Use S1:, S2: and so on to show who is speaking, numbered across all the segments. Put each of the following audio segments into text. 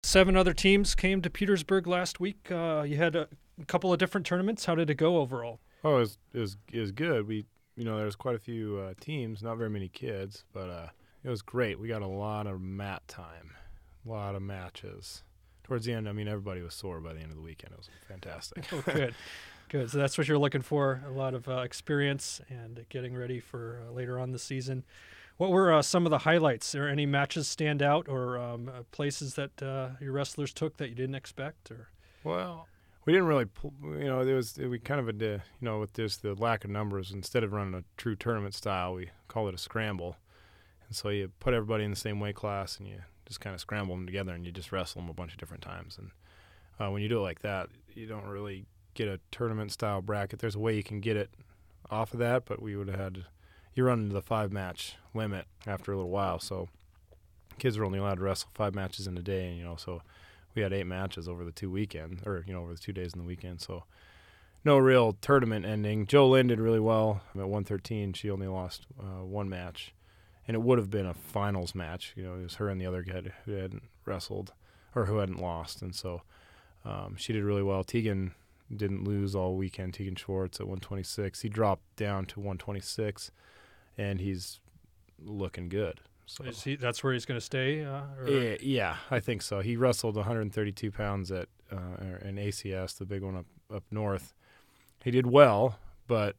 S1: 7 other teams came to Petersburg last week. You had a couple of different tournaments. How did it go overall?
S2: Oh, it was good. There was quite a few teams, not very many kids, but it was great. We got a lot of mat time, a lot of matches. Towards the end, everybody was sore by the end of the weekend. It was fantastic.
S1: Oh, good. Good. So that's what you're looking for, a lot of experience and getting ready for later on the season. What were some of the highlights? Are any matches stand out or places that your wrestlers took that you didn't expect? Or
S2: Well, we didn't really, we kind of, with the lack of numbers, instead of running a true tournament style, we call it a scramble. And so you put everybody in the same weight class and you just kind of scramble them together and you just wrestle them a bunch of different times. And when you do it like that, you don't really get a tournament style bracket. There's a way you can get it off of that, but we would have had you run into the 5-match limit after a little while. So kids were only allowed to wrestle 5 matches in a day, so we had 8 matches over the 2 weekends, or over the 2 days in the weekend. So no real tournament ending. Jo Lynn did really well at 113. She only lost 1 match, and it would have been a finals match. It was her and the other kid who hadn't wrestled or who hadn't lost, and so she did really well. Tegan didn't lose all weekend. Tegan Schwartz at 126. He dropped down to 126, and he's looking good. So
S1: that's where he's going to stay?
S2: Yeah, I think so. He wrestled 132 pounds at an ACS, the big one up north. He did well, but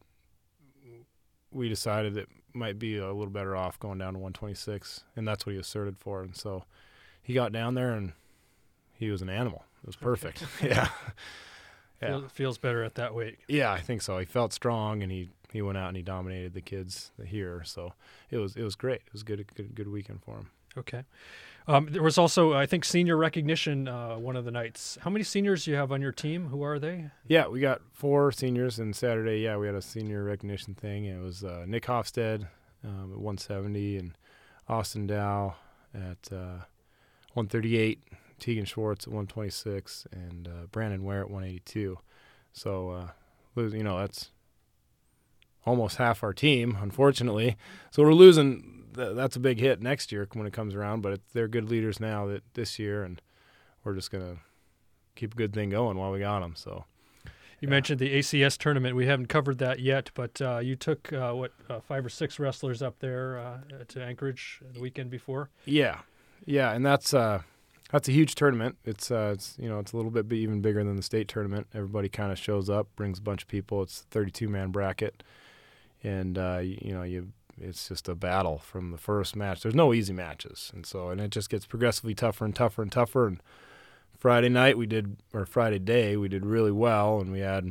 S2: we decided it might be a little better off going down to 126, and that's what he asserted for. And so he got down there, and he was an animal. It was perfect.
S1: Okay.
S2: Yeah.
S1: Feels better at that weight.
S2: Yeah, I think so. He felt strong, and he went out and he dominated the kids here. So it was great. It was good weekend for him.
S1: Okay. There was also, I think, senior recognition one of the nights. How many seniors do you have on your team? Who are they?
S2: Yeah, we got 4 seniors, and Saturday, we had a senior recognition thing. It was Nick Hofstad at 170 and Austin Dow at 138, Tegan Schwartz at 126, and Brandon Ware at 182. So, that's almost half our team, unfortunately. So we're losing. That's a big hit next year when it comes around, but they're good leaders now this year, and we're just going to keep a good thing going while we got them. So,
S1: you mentioned the ACS tournament. We haven't covered that yet, but you took 5 or 6 wrestlers up there to Anchorage the weekend before.
S2: Yeah, and that's a huge tournament. It's a little bit even bigger than the state tournament. Everybody kind of shows up, brings a bunch of people. It's a 32-man bracket, and it's just a battle from the first match. There's no easy matches, and it just gets progressively tougher and tougher and tougher. And Friday day we did really well, and we had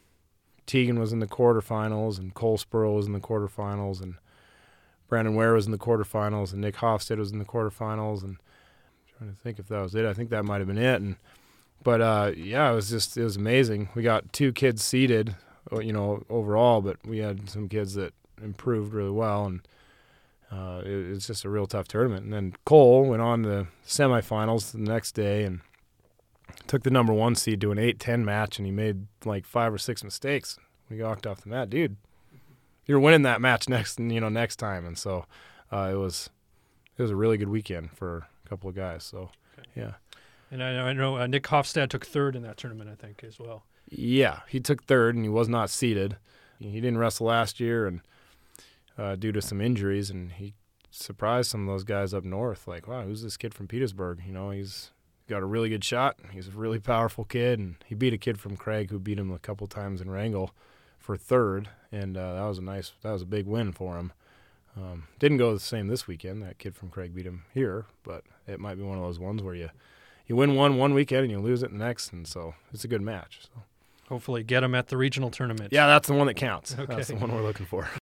S2: Tegan was in the quarterfinals, and Cole Spurl was in the quarterfinals, and Brandon Ware was in the quarterfinals, and Nick Hofstad was in the quarterfinals, and I'm trying to think if that was it. I think that might have been it. But it was amazing. We got 2 kids seeded, overall, but we had some kids that improved really well, and it's just a real tough tournament. And then Cole went on to the semifinals the next day and took the number 1 seed to an 8-10 match, and he made like 5 or 6 mistakes. We walked off the mat, dude. You're winning that match next time, and so it was a really good weekend for a couple of guys. So yeah.
S1: And I know Nick Hofstad took 3rd in that tournament, I think, as well.
S2: Yeah, he took 3rd, and he was not seeded. He didn't wrestle last year, and due to some injuries, and he surprised some of those guys up north. Like, wow, who's this kid from Petersburg? He's got a really good shot. He's a really powerful kid, and he beat a kid from Craig who beat him a couple times in Wrangell for 3rd, and that was a big win for him. Didn't go the same this weekend. That kid from Craig beat him here, but it might be one of those ones where you win one weekend and you lose it the next, and so it's a good match. So
S1: hopefully get him at the regional tournament.
S2: Yeah, that's the one that counts.
S1: Okay.
S2: That's the one we're looking for.